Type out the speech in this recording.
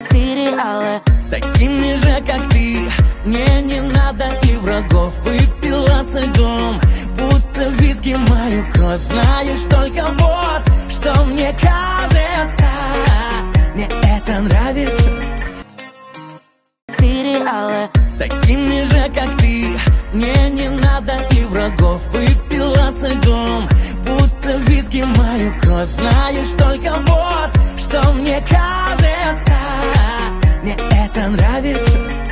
сериалы. С такими же, как ты, мне не надо и врагов. Выпила со льдом, будто виски мою кровь. Знаешь только вот, что мне кажется, мне это нравится. Сериалы. С такими же, как ты, мне не надо и врагов. Выпила со льдом, будто виски мою кровь. Знаешь только вот, что мне кажется, мне это нравится.